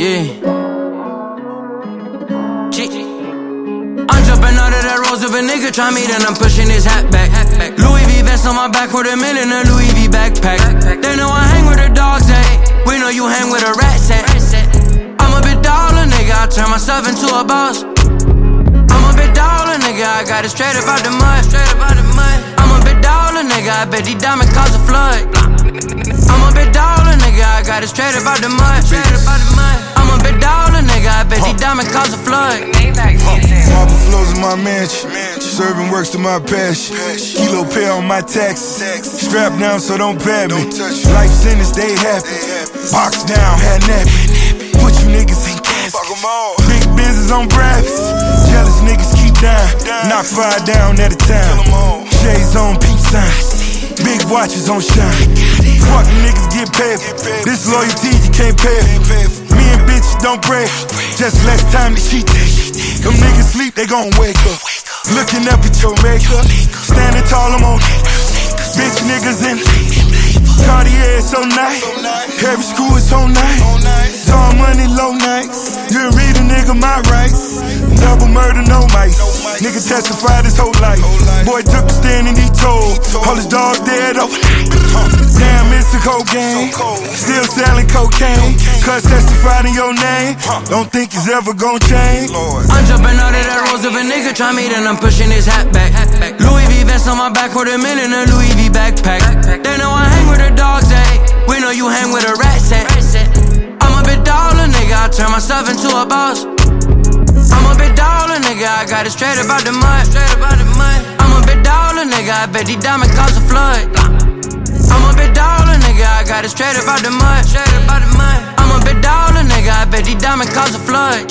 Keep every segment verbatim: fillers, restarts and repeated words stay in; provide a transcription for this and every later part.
Yeah. G. I'm jumping out of that rose if a nigga try me, then I'm pushing his hat back. Louis V vest on my back with a million in a Louis V backpack. They know I hang with the dogs, eh? We know you hang with a rat set. I'm a bit dollar, nigga, I turn myself into a boss. I'm a bit dollar, nigga, I got it straight up out the mud. I'm a bit dollar, nigga, I bet these diamonds cause a flood. I'm a bit dollar, nigga, I got it straight up out the mud. I'm a bit dollar, nigga, I bet these diamonds cause a flood. Marble flows in my mansion, serving works to my passion. Kilo pay on my taxes, strapped down so don't pat me. Life sentence, they happy. Box down, had nappy. Put you niggas in casket. Big business on brackets. Jealous niggas keep down. Knock five down at a time. Shades on, peace signs. Big watches on shine. Fuck niggas get paid. This loyalty you can't pay. Me and bitches don't pray. Just less time to cheat. Them niggas sleep, they gon' wake up. Looking up at your makeup. Standing tall, I'm on. Bitch niggas in. Cartier is so nice. Heavy school is so nice. Tall money, low nights. You read a nigga my rights. Double murder, no mice. Nigga testified his whole life. Boy took a stand and he told all his dogs dead overnight. Damn, it's a cold game. Still selling cocaine. Cuz testified in your name. Don't think it's ever gon' change. I'm jumping out of that rose if a nigga try me, then I'm pushing his hat back. Louis V vest on my back with a million in a Louis V backpack. They know I hang with the dogs, eh? We know you hang with a rat set. I'm a bit dollar, nigga, I turn myself into a boss. I'm a bit dollar, nigga, I got it straight up out the mud. I'm a bit dollar, nigga, I bet these diamonds cause a flood. I'm a bit dollar, nigga, I got it straight up out the mud. I'm a bit dollar, nigga, I bet these diamonds cause a flood.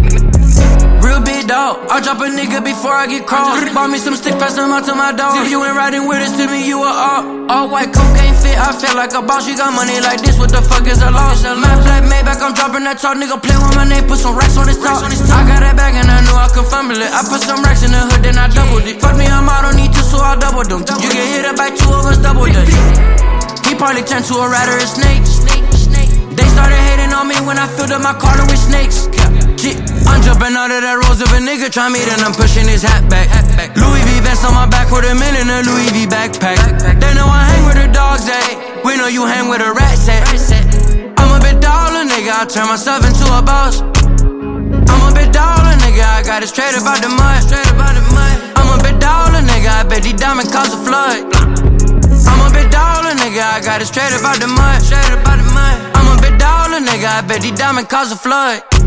Real big dog, I'll drop a nigga before I get caught. Bought me some sticks, pass them out to my dog. If you ain't riding with us, to me you a all. All white cocaine fit, I feel like a boss. You got money like this, what the fuck is a loss? Matt Black Maybach, I'm dropping that talk. Nigga play with my name, put some racks on his top. I got that bag and I knew I could fumble it. I put some racks in the hood, then I doubled it. Fuck me, I'm out, don't need two, so I doubled them. You get hit up by two of us, double dutch. He probably turned to a rat or a snake. They started hating on me when I filled up my car with snakes. I'm jumping out of that rose if a nigga try me, then I'm pushing his hat back. Louis V vest on my back with a million in a Louis V backpack. They know I hang with the dogs, eh? We know you hang with a rat set. I'm a bit dollar, nigga, I turn myself into a boss. I'm a bit dollar, nigga, I got it straight up out the mud. I'm a bit dollar, nigga, I bet these diamonds cause a flood. I'm a bit dollar, nigga, I got it straight up out the mud. I'm a bit dollar, nigga, I bet these diamonds cause a flood.